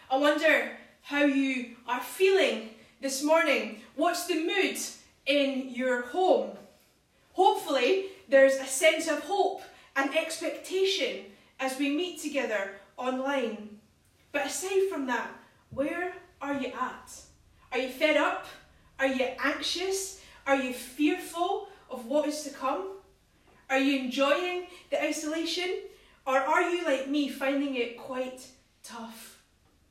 I wonder how you are feeling this morning. What's the mood in your home? Hopefully, there's a sense of hope and expectation as we meet together online. But aside from that, where are you at? Are you fed up? Are you anxious? Are you fearful of what is to come? Are you enjoying the isolation? Or are you, like me, finding it quite tough?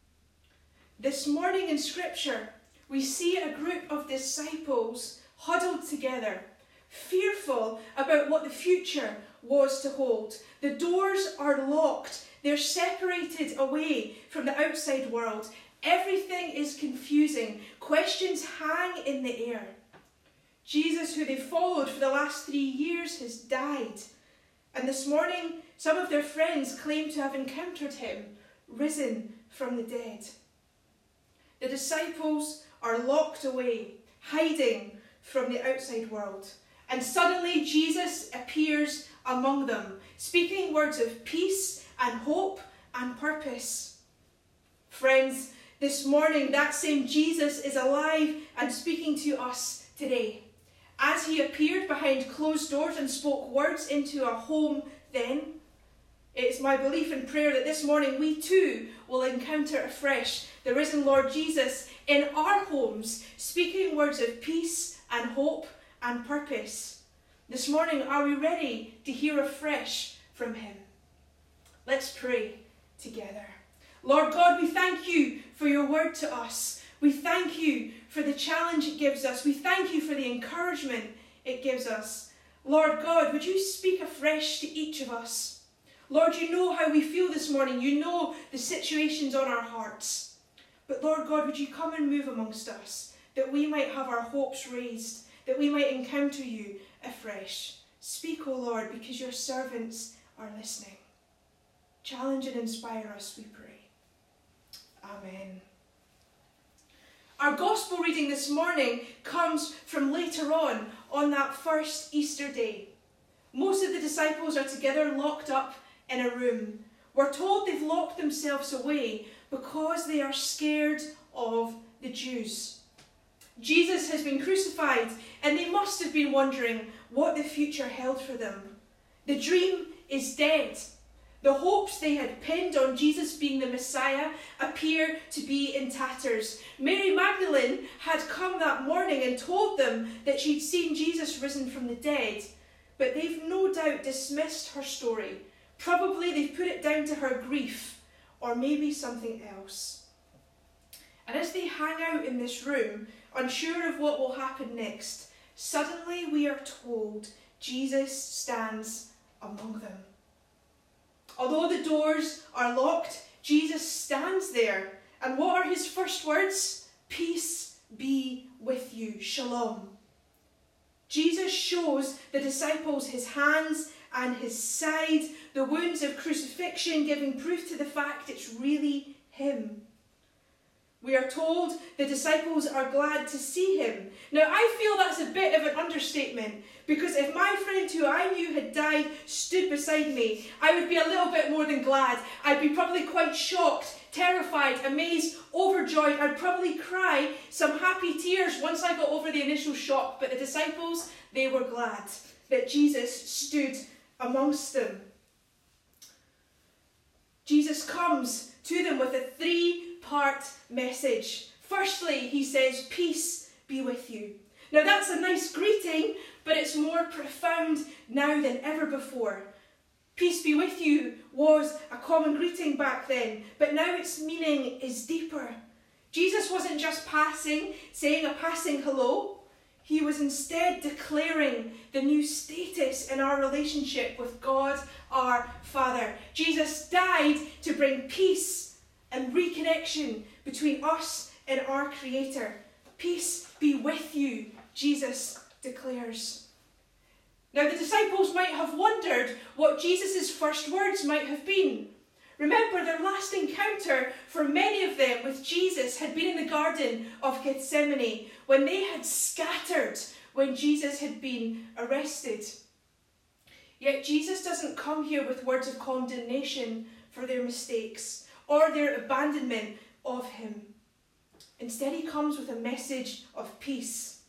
This morning in Scripture, we see a group of disciples huddled together, fearful about what the future was to hold. The doors are locked. They're separated away from the outside world. Everything is confusing. Questions hang in the air. Jesus, who they followed for the last 3 years, has died. And this morning, some of their friends claim to have encountered him, risen from the dead. The disciples are locked away, hiding from the outside world. And suddenly Jesus appears among them, speaking words of peace and hope and purpose. Friends, this morning, that same Jesus is alive and speaking to us today. As he appeared behind closed doors and spoke words into a home then, it's my belief and prayer that this morning we too will encounter afresh the risen Lord Jesus in our homes, speaking words of peace and hope and purpose. This morning, are we ready to hear afresh from him? Let's pray together. Lord God, we thank you for your word to us. We thank you for the challenge it gives us. We thank you for the encouragement it gives us. Lord God, would you speak afresh to each of us? Lord, you know how we feel this morning. You know the situations on our hearts. But Lord God, would you come and move amongst us, that we might have our hopes raised, that we might encounter you afresh. Speak, O Lord, because your servants are listening. Challenge and inspire us, we pray. Amen. Our gospel reading this morning comes from later on that first Easter day. Most of the disciples are together locked up in a room. We're told they've locked themselves away because they are scared of the Jews. Jesus has been crucified and they must have been wondering what the future held for them. The dream is dead. The hopes they had pinned on Jesus being the Messiah appear to be in tatters. Mary Magdalene had come that morning and told them that she'd seen Jesus risen from the dead, but they've no doubt dismissed her story. Probably they've put it down to her grief, or maybe something else. And as they hang out in this room, unsure of what will happen next, suddenly we are told Jesus stands among them. Although the doors are locked, Jesus stands there. And what are his first words? Peace be with you. Shalom. Jesus shows the disciples his hands and his side, the wounds of crucifixion, giving proof to the fact it's really him. We are told the disciples are glad to see him. Now, I feel that's a bit of an understatement, because if my friend who I knew had died stood beside me, I would be a little bit more than glad. I'd be probably quite shocked, terrified, amazed, overjoyed. I'd probably cry some happy tears once I got over the initial shock. But the disciples, they were glad that Jesus stood amongst them. Jesus comes to them with a three-part message. Firstly, he says, peace be with you. Now that's a nice greeting, but it's more profound now than ever before. Peace be with you was a common greeting back then, but now its meaning is deeper. Jesus wasn't just saying a passing hello. He was instead declaring the new status in our relationship with God our Father. Jesus died to bring peace and reconnection between us and our Creator. Peace be with you, Jesus declares. Now the disciples might have wondered what Jesus' first words might have been. Remember, their last encounter for many of them with Jesus had been in the Garden of Gethsemane, when they had scattered when Jesus had been arrested. Yet Jesus doesn't come here with words of condemnation for their mistakes or their abandonment of him. Instead, he comes with a message of peace.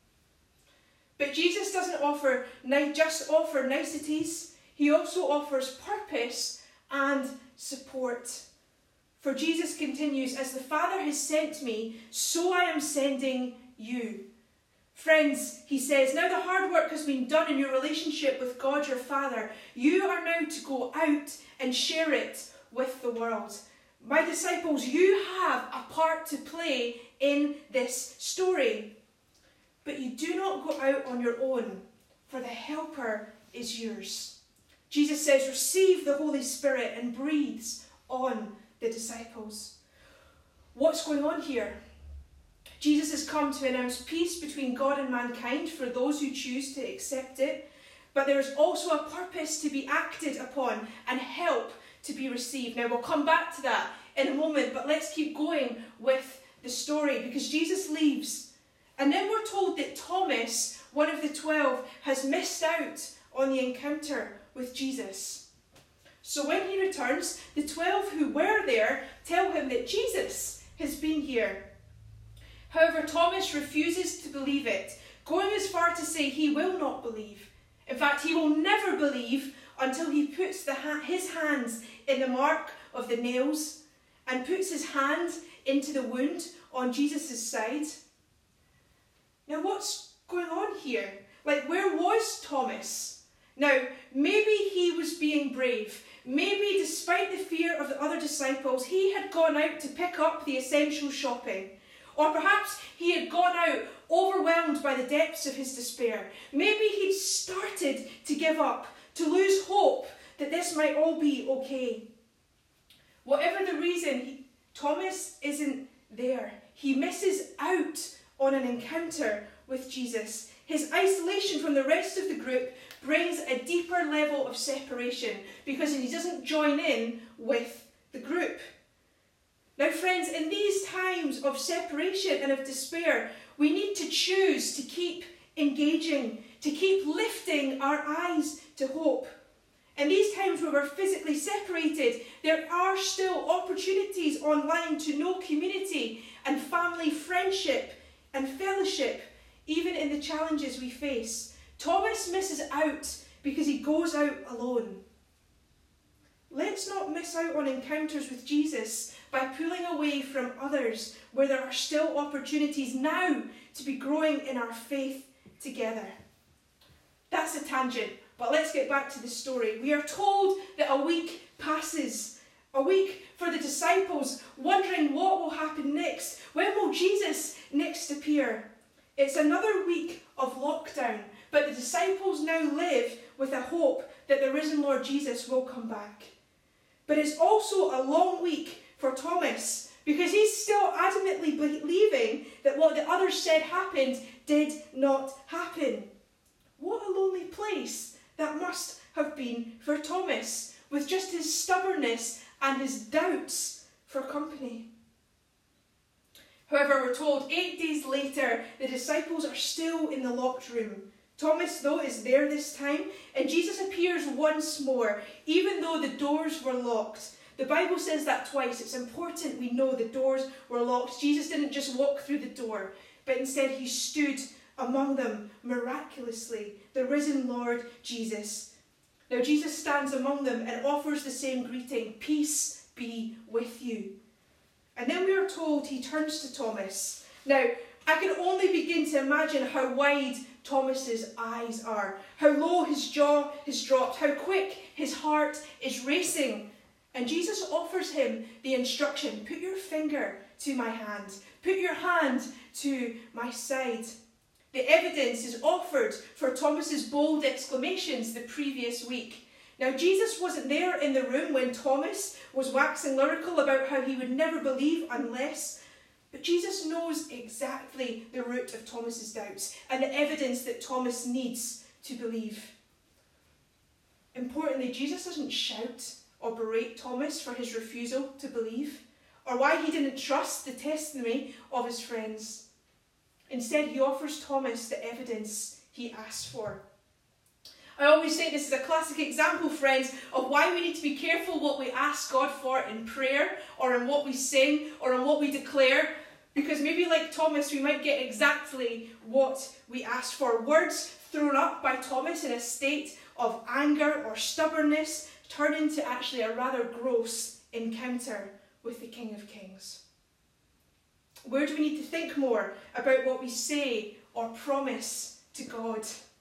But Jesus doesn't just offer niceties. He also offers purpose and support. For Jesus continues, as the Father has sent me, so I am sending you. Friends, he says, now the hard work has been done in your relationship with God your Father. You are now to go out and share it with the world. My disciples, you have a part to play in this story. But you do not go out on your own, for the Helper is yours. Jesus says, receive the Holy Spirit, and breathes on the disciples. What's going on here? Jesus has come to announce peace between God and mankind for those who choose to accept it. But there is also a purpose to be acted upon and help to be received. Now we'll come back to that in a moment, but let's keep going with the story because Jesus leaves. And then we're told that Thomas, one of the 12, has missed out on the encounter with Jesus. So when he returns, the 12 who were there tell him that Jesus has been here. However, Thomas refuses to believe it, going as far to say he will not believe. In fact, he will never believe until he puts his hands in the mark of the nails and puts his hand into the wound on Jesus' side. Now, what's going on here? Where was Thomas? Now, maybe he was being brave. Maybe, despite the fear of the other disciples, he had gone out to pick up the essential shopping. Or perhaps he had gone out overwhelmed by the depths of his despair. Maybe he'd started to give up, to lose hope that this might all be okay. Whatever the reason, Thomas isn't there. He misses out on an encounter with Jesus. His isolation from the rest of the group brings a deeper level of separation because he doesn't join in with the group. Now, friends, in these times of separation and of despair, we need to choose to keep engaging, to keep lifting our eyes to hope. In these times where we're physically separated, there are still opportunities online to know community and family friendship and fellowship, even in the challenges we face. Thomas misses out because he goes out alone. Let's not miss out on encounters with Jesus by pulling away from others where there are still opportunities now to be growing in our faith together. That's a tangent, but let's get back to the story. We are told that a week passes. A week for the disciples, wondering what will happen next. When will Jesus next appear? It's another week of lockdown, but the disciples now live with a hope that the risen Lord Jesus will come back. But it's also a long week for Thomas because he's still adamantly believing that what the others said happened did not happen. What a lonely place that must have been for Thomas, with just his stubbornness and his doubts for company. However, we're told 8 days later, the disciples are still in the locked room. Thomas, though, is there this time, and Jesus appears once more, even though the doors were locked. The Bible says that twice. It's important we know the doors were locked. Jesus didn't just walk through the door, but instead he stood among them miraculously, the risen Lord Jesus. Now Jesus stands among them and offers the same greeting, peace be with you. And then we are told he turns to Thomas. Now, I can only begin to imagine how wide Thomas's eyes are, how low his jaw has dropped, how quick his heart is racing. And Jesus offers him the instruction, put your finger to my hand, put your hand to my side. The evidence is offered for Thomas's bold exclamations the previous week. Now, Jesus wasn't there in the room when Thomas was waxing lyrical about how he would never believe unless, but Jesus knows exactly the root of Thomas's doubts and the evidence that Thomas needs to believe. Importantly, Jesus doesn't shout or berate Thomas for his refusal to believe or why he didn't trust the testimony of his friends. Instead, he offers Thomas the evidence he asked for. I always think this is a classic example, friends, of why we need to be careful what we ask God for in prayer, or in what we sing, or in what we declare, because maybe like Thomas, we might get exactly what we ask for. Words thrown up by Thomas in a state of anger or stubbornness turn into actually a rather gross encounter with the King of Kings. Where do we need to think more about what we say or promise to God?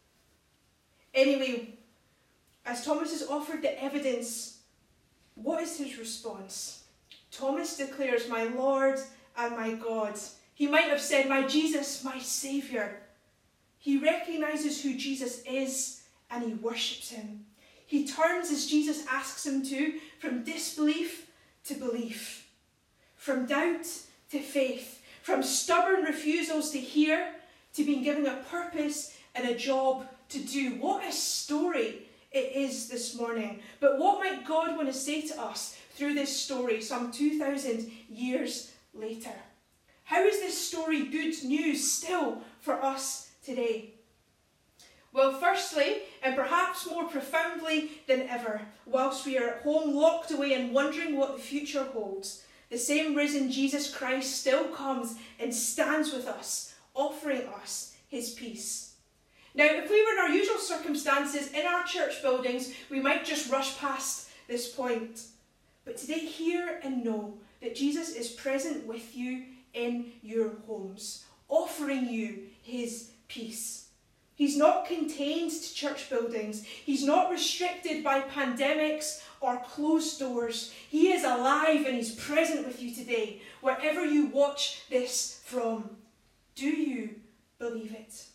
Anyway, as Thomas is offered the evidence, what is his response? Thomas declares, "My Lord and my God." He might have said, "My Jesus, my Saviour." He recognises who Jesus is and he worships him. He turns, as Jesus asks him to, from disbelief to belief, from doubt to faith, from stubborn refusals to hear to being given a purpose and a job to do. What a story it is this morning. But what might God want to say to us through this story some 2,000 years later? How is this story good news still for us today? Well, firstly, and perhaps more profoundly than ever, whilst we are at home locked away and wondering what the future holds, the same risen Jesus Christ still comes and stands with us, offering us his peace. Now, if we were in our usual circumstances in our church buildings, we might just rush past this point. But today, hear and know that Jesus is present with you in your homes, offering you his peace. He's not contained to church buildings. He's not restricted by pandemics or closed doors. He is alive and he's present with you today, wherever you watch this from. Do you believe it?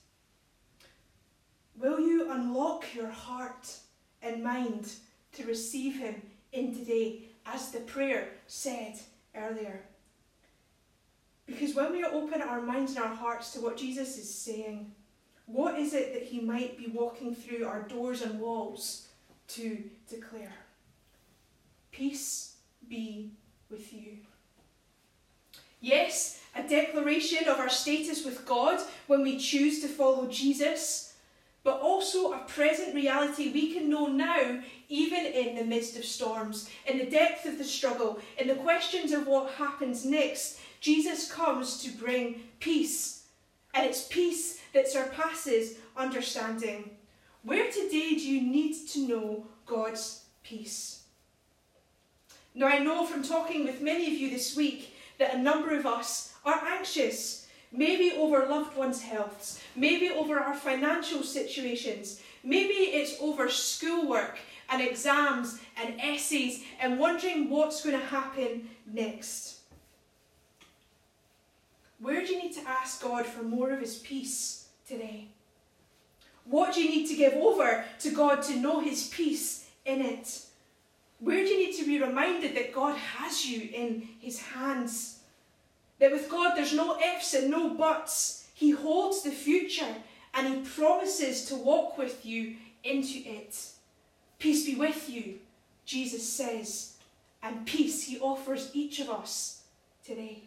Will you unlock your heart and mind to receive him in today, as the prayer said earlier? Because when we open our minds and our hearts to what Jesus is saying, what is it that he might be walking through our doors and walls to declare? Peace be with you. Yes, a declaration of our status with God when we choose to follow Jesus, but also a present reality we can know now, even in the midst of storms, in the depth of the struggle, in the questions of what happens next. Jesus comes to bring peace, and it's peace that surpasses understanding. Where today do you need to know God's peace? Now, I know from talking with many of you this week that a number of us are anxious. Maybe over loved ones' healths, maybe over our financial situations, maybe it's over schoolwork and exams and essays and wondering what's going to happen next. Where do you need to ask God for more of his peace today? What do you need to give over to God to know his peace in it? Where do you need to be reminded that God has you in his hands? That with God there's no ifs and no buts. He holds the future and he promises to walk with you into it. Peace be with you, Jesus says, and peace he offers each of us today.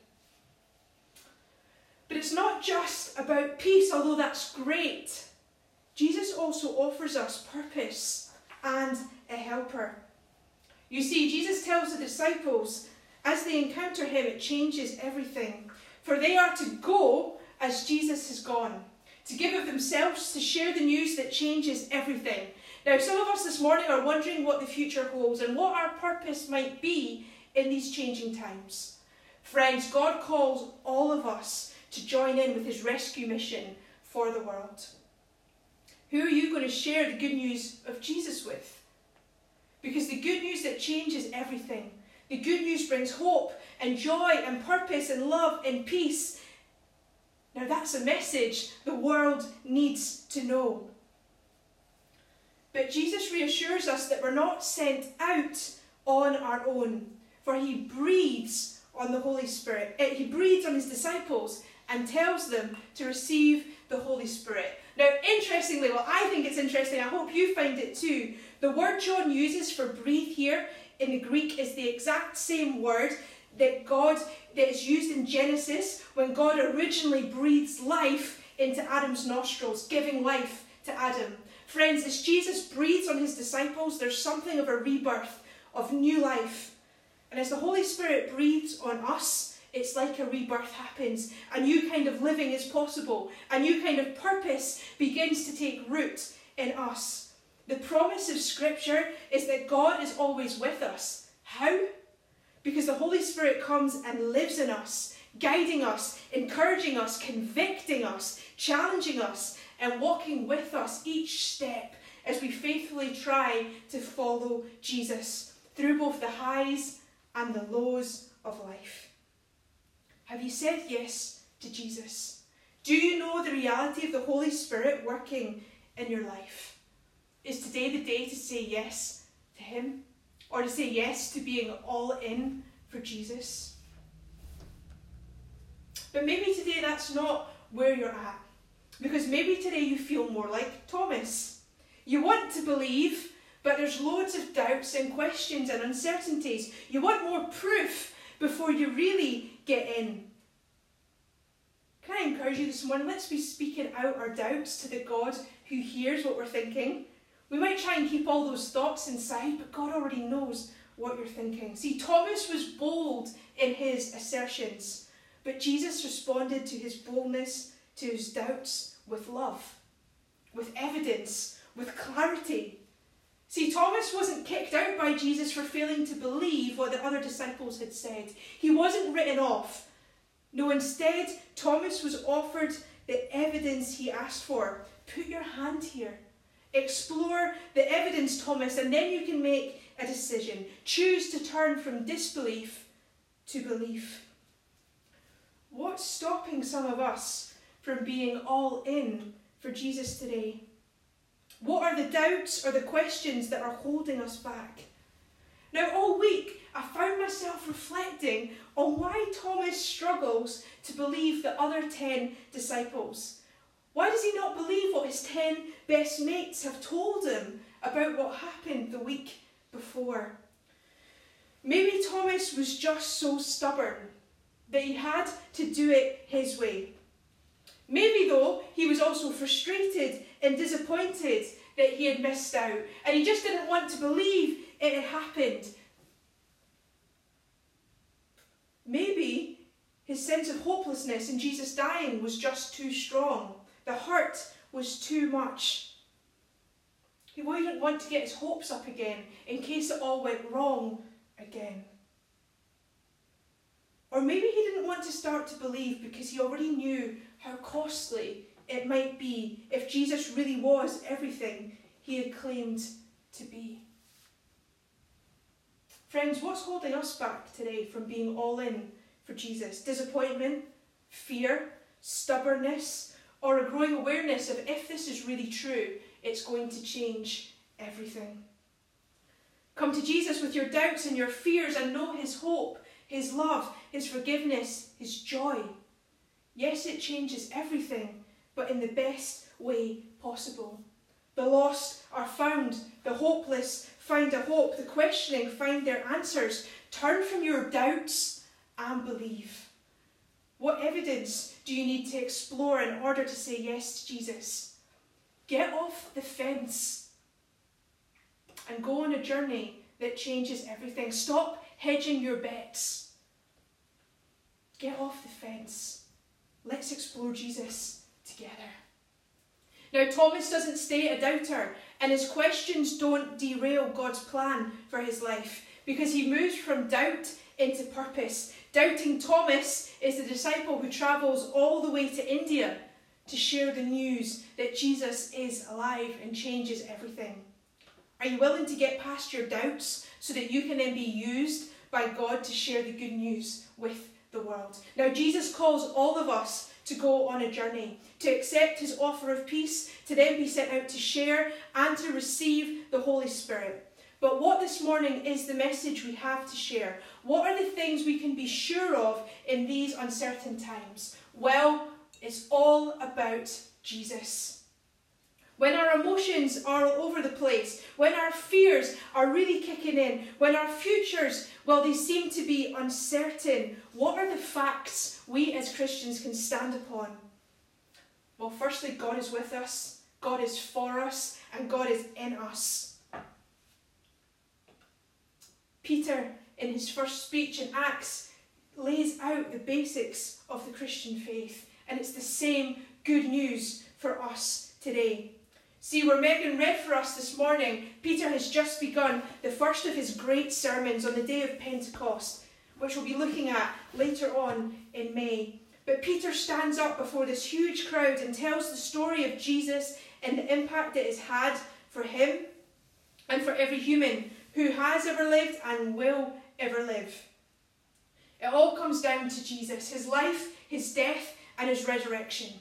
But it's not just about peace, although that's great. Jesus also offers us purpose and a helper. You see, Jesus tells the disciples, as they encounter him, it changes everything. For they are to go as Jesus has gone, to give of themselves, to share the news that changes everything. Now, some of us this morning are wondering what the future holds and what our purpose might be in these changing times. Friends, God calls all of us to join in with his rescue mission for the world. Who are you going to share the good news of Jesus with? Because the good news that changes everything, the good news brings hope and joy and purpose and love and peace. Now that's a message the world needs to know. But Jesus reassures us that we're not sent out on our own, for he breathes on the Holy Spirit. He breathes on his disciples and tells them to receive the Holy Spirit. Now, interestingly, well, I think it's interesting, I hope you find it too, the word John uses for breathe here in the Greek is the exact same word that is used in Genesis when God originally breathes life into Adam's nostrils, giving life to Adam. Friends, as Jesus breathes on his disciples, there's something of a rebirth, of new life. And as the Holy Spirit breathes on us, it's like a rebirth happens. A new kind of living is possible. A new kind of purpose begins to take root in us. The promise of Scripture is that God is always with us. How? Because the Holy Spirit comes and lives in us, guiding us, encouraging us, convicting us, challenging us, and walking with us each step as we faithfully try to follow Jesus through both the highs and the lows of life. Have you said yes to Jesus? Do you know the reality of the Holy Spirit working in your life? Is today the day to say yes to him? Or to say yes to being all in for Jesus? But maybe today that's not where you're at. Because maybe today you feel more like Thomas. You want to believe, but there's loads of doubts and questions and uncertainties. You want more proof before you really get in. Can I encourage you this morning? Let's be speaking out our doubts to the God who hears what we're thinking. We might try and keep all those thoughts inside, but God already knows what you're thinking. See, Thomas was bold in his assertions, but Jesus responded to his boldness, to his doubts, with love, with evidence, with clarity. See, Thomas wasn't kicked out by Jesus for failing to believe what the other disciples had said. He wasn't written off. No, instead, Thomas was offered the evidence he asked for. Put your hand here. Explore the evidence, Thomas, and then you can make a decision. Choose to turn from disbelief to belief. What's stopping some of us from being all in for Jesus today? What are the doubts or the questions that are holding us back? Now, all week, I found myself reflecting on why Thomas struggles to believe the other 10 disciples. Why does he not believe what his 10 best mates have told him about what happened the week before? Maybe Thomas was just so stubborn that he had to do it his way. Maybe, though, he was also frustrated and disappointed that he had missed out, and he just didn't want to believe it had happened. Maybe his sense of hopelessness in Jesus dying was just too strong. The hurt was too much. He wouldn't want to get his hopes up again in case it all went wrong again. Or maybe he didn't want to start to believe because he already knew how costly it might be if Jesus really was everything he had claimed to be. Friends, what's holding us back today from being all in for Jesus? Disappointment, fear, stubbornness, or a growing awareness of if this is really true, it's going to change everything. Come to Jesus with your doubts and your fears and know his hope, his love, his forgiveness, his joy. Yes, it changes everything, but in the best way possible. The lost are found, the hopeless find a hope, the questioning find their answers. Turn from your doubts and believe. What evidence do you need to explore in order to say yes to Jesus? Get off the fence and go on a journey that changes everything. Stop hedging your bets. Get off the fence. Let's explore Jesus together. Now, Thomas doesn't stay a doubter, and his questions don't derail God's plan for his life, because he moves from doubt into purpose. Doubting Thomas is the disciple who travels all the way to India to share the news that Jesus is alive and changes everything. Are you willing to get past your doubts so that you can then be used by God to share the good news with the world? Now, Jesus calls all of us to go on a journey, to accept his offer of peace, to then be sent out to share and to receive the Holy Spirit. But what this morning is the message we have to share? What are the things we can be sure of in these uncertain times? Well, it's all about Jesus. When our emotions are all over the place, when our fears are really kicking in, when our futures, well, they seem to be uncertain, what are the facts we as Christians can stand upon? Well, firstly, God is with us. God is for us, and God is in us. Peter, in his first speech in Acts, lays out the basics of the Christian faith, and it's the same good news for us today. See, where Megan read for us this morning, Peter has just begun the first of his great sermons on the day of Pentecost, which we'll be looking at later on in May. But Peter stands up before this huge crowd and tells the story of Jesus and the impact it has had for him and for every human who has ever lived and will ever live. It all comes down to Jesus, his life, his death, and his resurrection.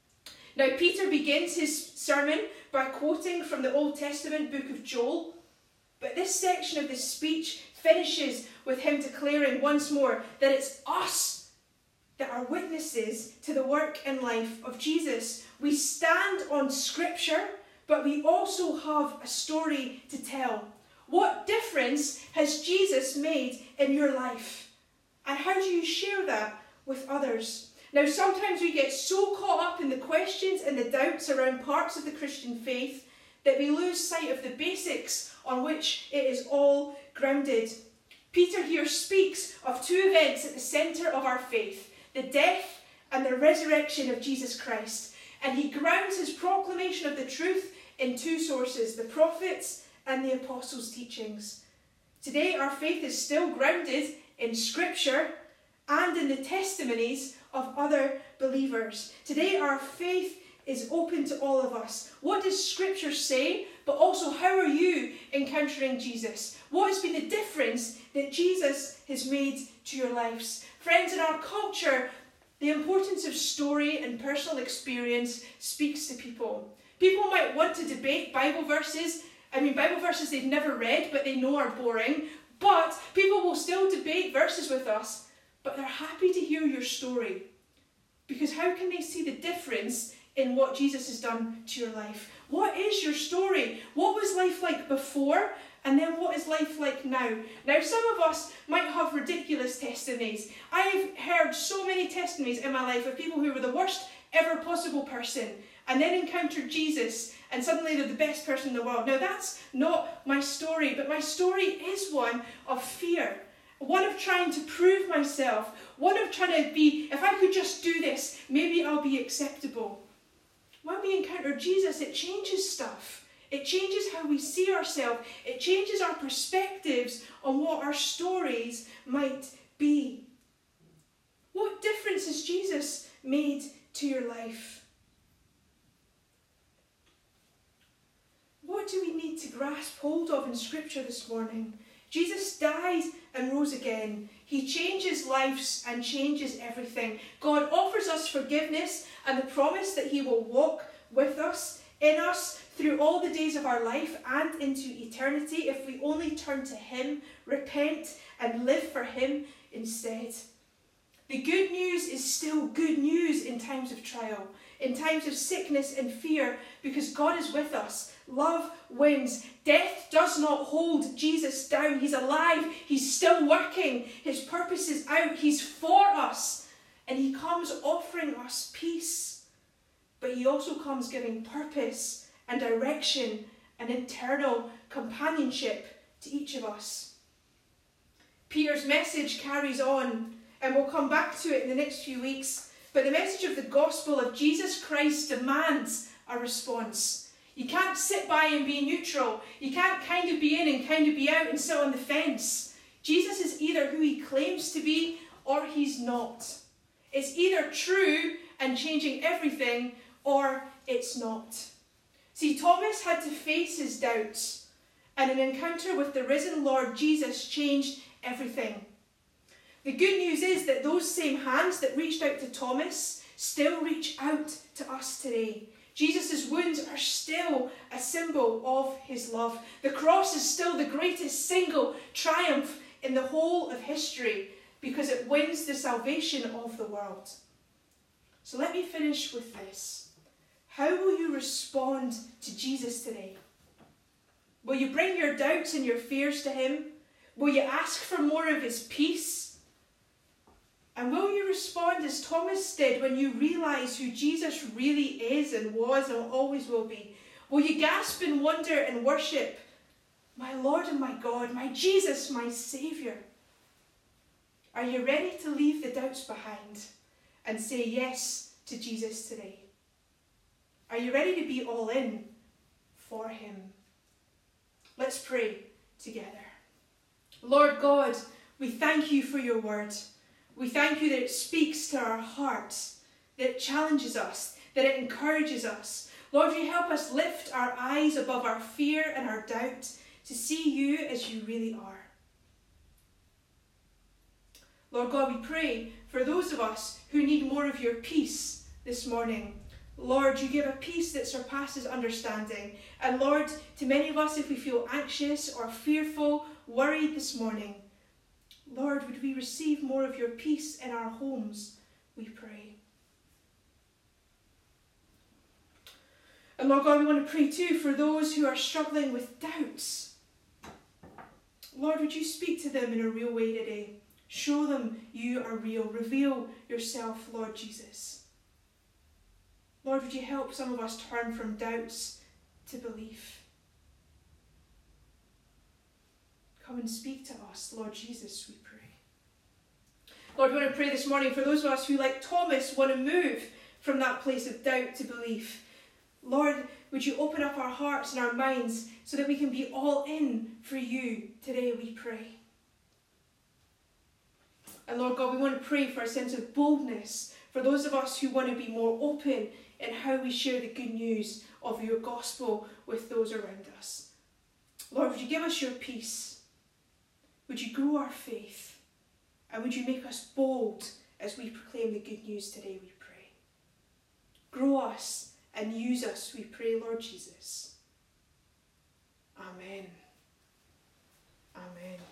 Now, Peter begins his sermon by quoting from the Old Testament book of Joel, but this section of the speech finishes with him declaring once more that it's us that are witnesses to the work and life of Jesus. We stand on Scripture, but we also have a story to tell. What difference has Jesus made in your life? And how do you share that with others? Now, sometimes we get so caught up in the questions and the doubts around parts of the Christian faith that we lose sight of the basics on which it is all grounded. Peter here speaks of two events at the centre of our faith, the death and the resurrection of Jesus Christ. And he grounds his proclamation of the truth in two sources, the prophets and the apostles' teachings. Today, our faith is still grounded in Scripture and in the testimonies of other believers. Today, our faith is open to all of us. What does Scripture say? But also, how are you encountering Jesus? What has been the difference that Jesus has made to your lives? Friends, in our culture, the importance of story and personal experience speaks to people. People might want to debate Bible verses. Bible verses they've never read, but they know are boring. But people will still debate verses with us, but they're happy to hear your story. Because how can they see the difference in what Jesus has done to your life? What is your story? What was life like before? And then what is life like now? Now, some of us might have ridiculous testimonies. I've heard so many testimonies in my life of people who were the worst ever possible person and then encountered Jesus and suddenly they're the best person in the world. Now, that's not my story, but my story is one of fear. One of trying to prove myself. One of trying to be, if I could just do this, maybe I'll be acceptable. When we encounter Jesus, it changes stuff. It changes how we see ourselves. It changes our perspectives on what our stories might be. What difference has Jesus made to your life? What do we need to grasp hold of in Scripture this morning? Jesus died and rose again. He changes lives and changes everything. God offers us forgiveness and the promise that he will walk with us, in us, through all the days of our life and into eternity if we only turn to him, repent and live for him instead. The good news is still good news in times of trial, in times of sickness and fear, because God is with us. Love wins. Death does not hold Jesus down. He's alive. He's still working. His purpose is out. He's for us. And he comes offering us peace. But he also comes giving purpose and direction and internal companionship to each of us. Peter's message carries on, and we'll come back to it in the next few weeks. But the message of the gospel of Jesus Christ demands a response. You can't sit by and be neutral. You can't kind of be in and kind of be out and sit on the fence. Jesus is either who he claims to be or he's not. It's either true and changing everything or it's not. See, Thomas had to face his doubts, and an encounter with the risen Lord Jesus changed everything. The good news is that those same hands that reached out to Thomas still reach out to us today. Jesus' wounds are still a symbol of his love. The cross is still the greatest single triumph in the whole of history because it wins the salvation of the world. So let me finish with this. How will you respond to Jesus today? Will you bring your doubts and your fears to him? Will you ask for more of his peace? And will you respond as Thomas did when you realise who Jesus really is and was and always will be? Will you gasp in wonder and worship, my Lord and my God, my Jesus, my Saviour? Are you ready to leave the doubts behind and say yes to Jesus today? Are you ready to be all in for him? Let's pray together. Lord God, we thank you for your word. We thank you that it speaks to our hearts, that it challenges us, that it encourages us. Lord, you help us lift our eyes above our fear and our doubt to see you as you really are. Lord God, we pray for those of us who need more of your peace this morning. Lord, you give a peace that surpasses understanding. And Lord, to many of us, if we feel anxious or fearful, worried this morning, Lord, would we receive more of your peace in our homes, we pray. And Lord God, we want to pray too for those who are struggling with doubts. Lord, would you speak to them in a real way today? Show them you are real. Reveal yourself, Lord Jesus. Lord, would you help some of us turn from doubts to belief? Come and speak to us, Lord Jesus, we pray. Lord, we want to pray this morning for those of us who, like Thomas, want to move from that place of doubt to belief. Lord, would you open up our hearts and our minds so that we can be all in for you today, we pray. And Lord God, we want to pray for a sense of boldness for those of us who want to be more open in how we share the good news of your gospel with those around us. Lord, would you give us your peace? Would you grow our faith? And would you make us bold as we proclaim the good news today, we pray. Grow us and use us, we pray, Lord Jesus. Amen. Amen.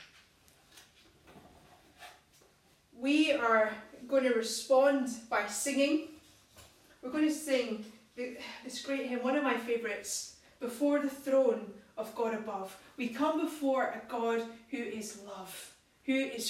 We are going to respond by singing. We're going to sing this great hymn, one of my favourites, Before the Throne of God Above. We come before a God who is love, who is